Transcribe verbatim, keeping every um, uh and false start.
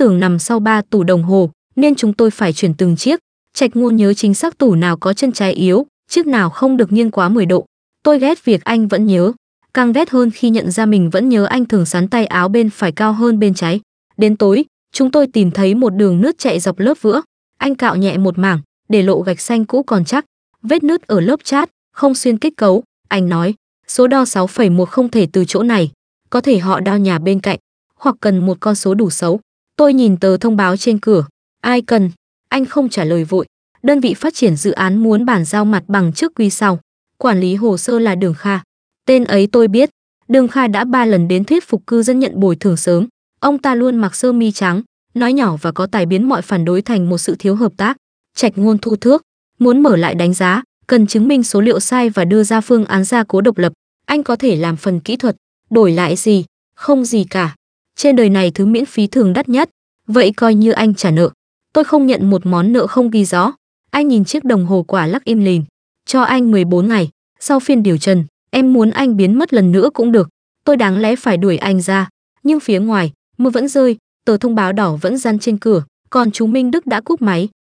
tường nằm sau ba tủ đồng hồ, nên chúng tôi phải chuyển từng chiếc. Trạch Ngôn nhớ chính xác tủ nào có chân trái yếu, chiếc nào không được nghiêng quá mười độ. Tôi ghét việc anh vẫn nhớ, càng ghét hơn khi nhận ra mình vẫn nhớ anh thường sắn tay áo bên phải cao hơn bên trái. Đến tối, chúng tôi tìm thấy một đường nứt chạy dọc lớp vữa. Anh cạo nhẹ một mảng, để lộ gạch xanh cũ còn chắc. Vết nứt ở lớp chát, không xuyên kết cấu. Anh nói, số đo sáu phẩy một không thể từ chỗ này. Có thể họ đo nhà bên cạnh, hoặc cần một con số đủ xấu. Tôi nhìn tờ thông báo trên cửa. Ai cần? Anh không trả lời vội. Đơn vị phát triển dự án muốn bàn giao mặt bằng trước quý sau. Quản lý hồ sơ là Đường Kha. Tên ấy tôi biết. Đường Kha đã ba lần đến thuyết phục cư dân nhận bồi thường sớm. Ông ta luôn mặc sơ mi trắng, nói nhỏ và có tài biến mọi phản đối thành một sự thiếu hợp tác. Trạch Ngôn thu thước, muốn mở lại đánh giá, cần chứng minh số liệu sai và đưa ra phương án gia cố độc lập. Anh có thể làm phần kỹ thuật, đổi lại gì? Không gì cả. Trên đời này thứ miễn phí thường đắt nhất, vậy coi như anh trả nợ. Tôi không nhận một món nợ không ghi rõ. Anh nhìn chiếc đồng hồ quả lắc im lìm. Cho anh mười bốn ngày, sau phiên điều trần, em muốn anh biến mất lần nữa cũng được. Tôi đáng lẽ phải đuổi anh ra, nhưng phía ngoài, mưa vẫn rơi, tờ thông báo đỏ vẫn dán trên cửa, còn chú Minh Đức đã cúp máy.